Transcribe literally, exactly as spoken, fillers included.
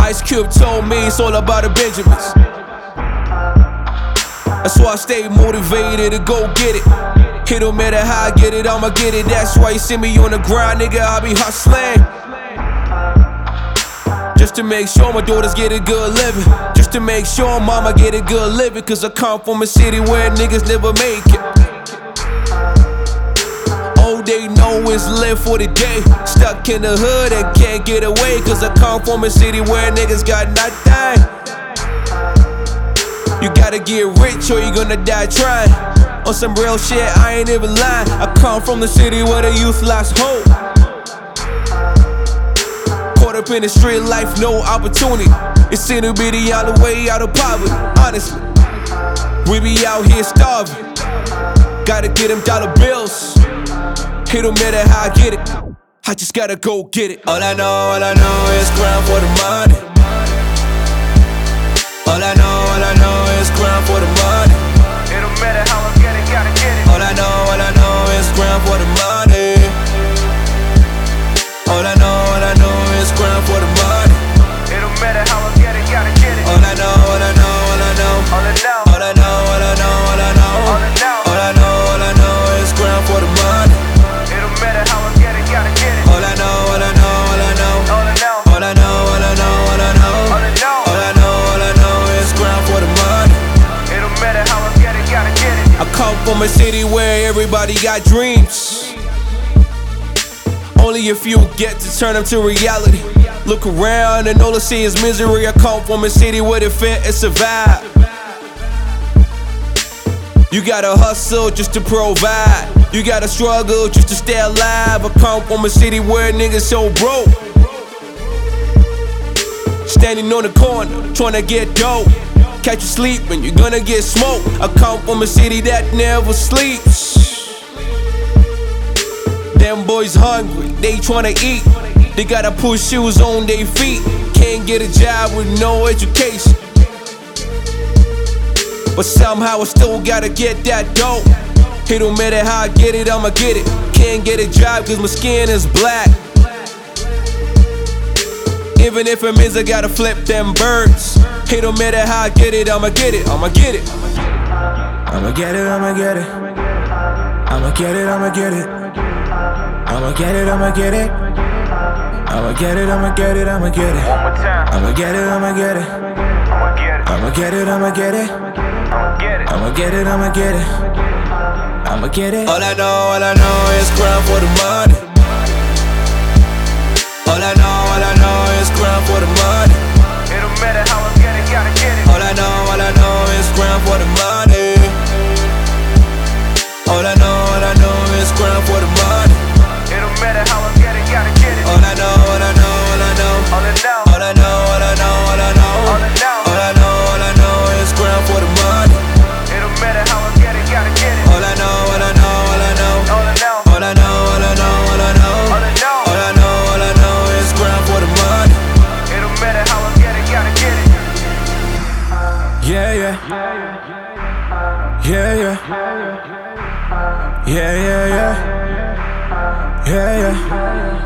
Ice Cube told me it's all about the Benjamins. That's why I stay motivated to go get it. It don't matter how I get it, I'ma get it. That's why you see me on the grind, nigga, I be hustling. Just to make sure my daughters get a good living. Just to make sure mama get a good living. Cause I come from a city where niggas never make it. All they know is live for the day. Stuck in the hood and can't get away. Cause I come from a city where niggas got nothing. You gotta get rich or you gonna die trying. On some real shit, I ain't even lying. I come from the city where the youth lost hope. Caught up in the street life, no opportunity. It seemed to be the only way out of poverty. Honestly, we be out here starving. Gotta get them dollar bills. It don't matter how I get it, I just gotta go get it. All I know, all I know is grind for the money. All I know, all I know is grind for the money. It don't matter how I get it, gotta get it. All I know, all I know is grind for the money. All I know, all I know is grind for the money. It don't matter how I get it, gotta get it. All I know, all I know, all I know. All I know, All I know, all I know, all I know. all I know, All I know, all I know is grind for the money. it don't matter how I get it, gotta get it. All I know, all I know, all I know. All I know, All I know, all I know, all I know. all I know, All I know, all I know is grind for the money. it don't matter how I get it, gotta get it. I come from a city where everybody got dreams. Only a few get to turn them to reality. Look around and all I see is misery. I come from a city where the fit and survive. You gotta hustle just to provide. You gotta struggle just to stay alive. I come from a city where niggas so broke. Standing on the corner, tryna get dope. Catch you sleeping, you're gonna get smoked. I come from a city that never sleeps. Them boys hungry, they tryna eat. They gotta put shoes on their feet. Can't get a job with no education. But somehow I still gotta get that dope. It don't matter how I get it, I'ma get it. Can't get a job cause my skin is black. Even if it means I gotta flip them birds. It don't matter how I get it, I'ma get it, I'ma get it. I'ma get it, I'ma get it. I'ma get it, I'ma get it. I'ma get it, I'ma get it. I'ma get it, I'ma get it, I'ma get it. One more time, I'ma get it, I'ma get it. I'ma get it, I'ma get it, I'ma get it. I'ma get it. I'ma get it, I'ma get it. I'ma get it. All I know, all I know is grind for the money. All I know, all I know is grind for the money. It don't matter how I get it, gotta get it. All I know, all I know is grind for the money. All I know, all I know is grind for the money. It don't matter how I get it, gotta get it. All I know, all I know, all I know. All I know, All I know, all I know, all I know. all I know, All I know, all I know is grind for the money. it don't matter how I get it, gotta get it. All I know, all I know, all I know. All I know, All I know, all I know, all I know. all I know, All I know, all I know is grind for the money. it don't matter how I get it, gotta get it. Yeah, yeah. Yeah, yeah. Yeah, yeah, yeah. Yeah, yeah.